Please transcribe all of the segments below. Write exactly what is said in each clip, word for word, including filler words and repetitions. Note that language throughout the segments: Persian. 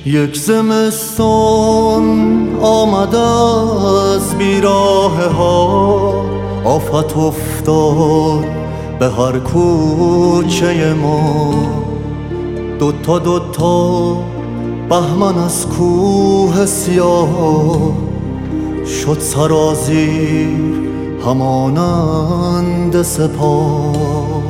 یک زمستان آمد از بیراه ها، آفت افتاد به هر کوچه ما. دوتا دوتا بهمن از کوه سیاه، شد سرازیر همانند سپاه.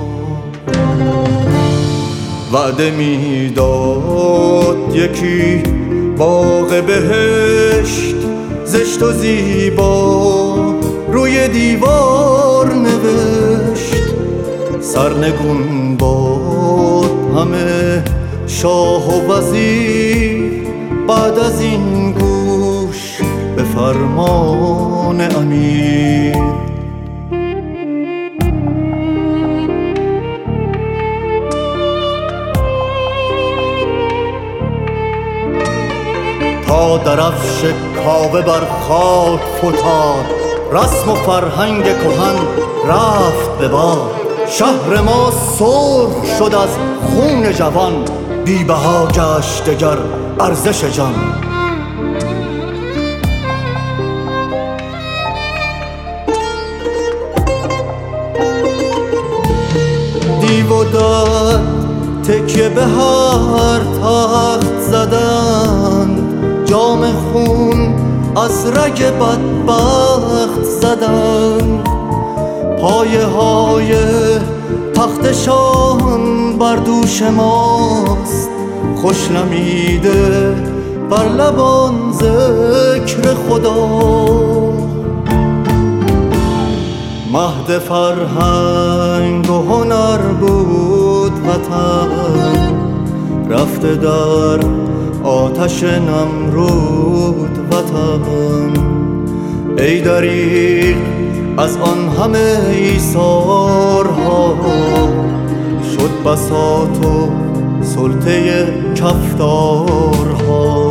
وعده میداد یکی باغ بهشت، زشت و زیبا روی دیوار نوشت. سرنگون باد همه شاه و وزیر، بعد از این گوش به فرمان امیر. تا درفش کاوه بر خاک فتاد، رسم و فرهنگ کهن رفت به باد. شهر ما سرخ شد از خون جوان، بی بها گشت دگر ارزش جان. دیو و دد تکیه به هر تخت زدند، جام خون از رگ بدبخت زدند. پایه های تختشان بر دوش ماست، خوش نمیده بر لبان ذکر خدا. مهد فرهنگ و هنر بود وطن، رفته در آتش نمرود وطن. ای دریغ از آن همه ایثارها، شد بساط و سلطه کفتارها.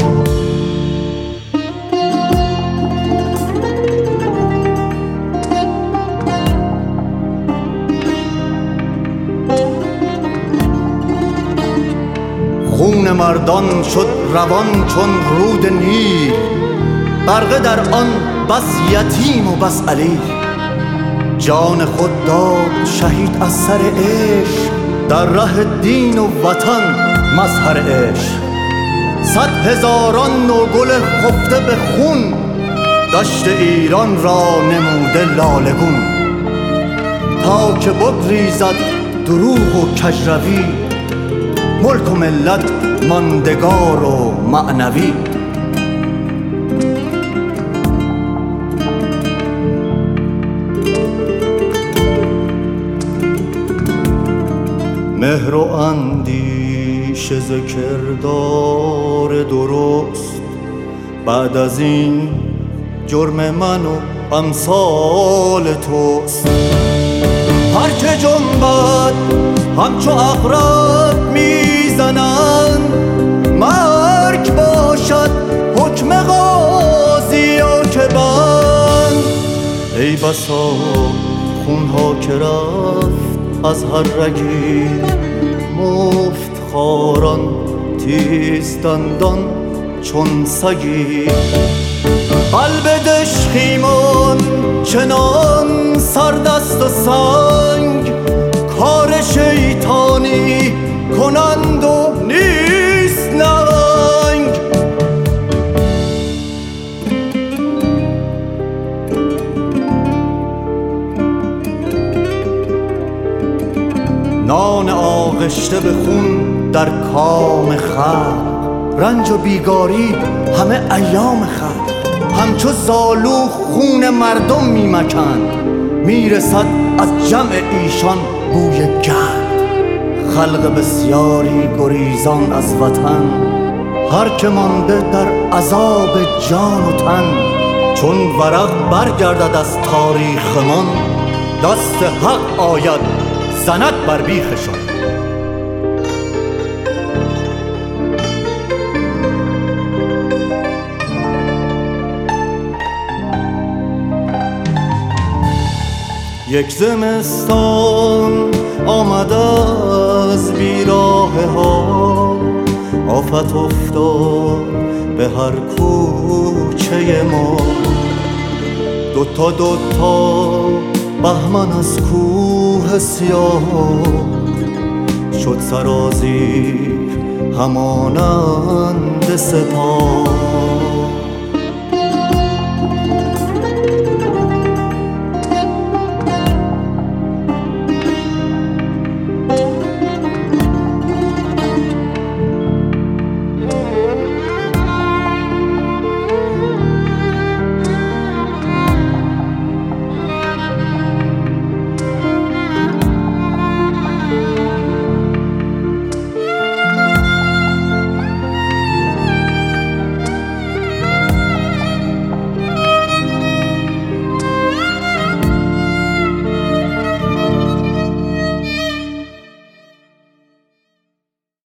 خون مردان شد روان چون رود نیل، غرقه در آن بس یتیم و بس علیل. جان خود داد شهید از سر عشق، در ره دین و وطن مظهر عشق. صد هزاران نوگل خفته به خون، دشت ایران را نموده لالگون. تا که بگریزد دروغ و کجروی، ملک و ملت ماندگار و معنوی. مهر و اندیشه ز کردار درست، بعد از این جرم من و امثال توست. هر که جنبد همچو عقرب میزنند، مرگ باشد حکم قاضی یا که بند. ای بسا خونها که رفت از هر رگی، مفت خاران تیز دندان چون سگی. قلب دشخیمان چنان سردست و سنگ، کار شیطانی کنند و نیست ننگ. نان آغشته به خون در کام خلق، رنج و بیگاری همه ایام خلق. همچو زالو خون مردم میمکند، میرسد از جمع ایشان بوی گند. خلق بسیاری گریزان از وطن، هر که مانده در عذاب جان و تن. چون ورق برگردد از تاریخمان، دست حق آید زند بر بیخشان. یک زمستان آمد از بیراه ها، آفت افتاد به هر کوچه ما. دوتا دوتا بهمن از کوه سیاه شد سرازیر همانند سپاه.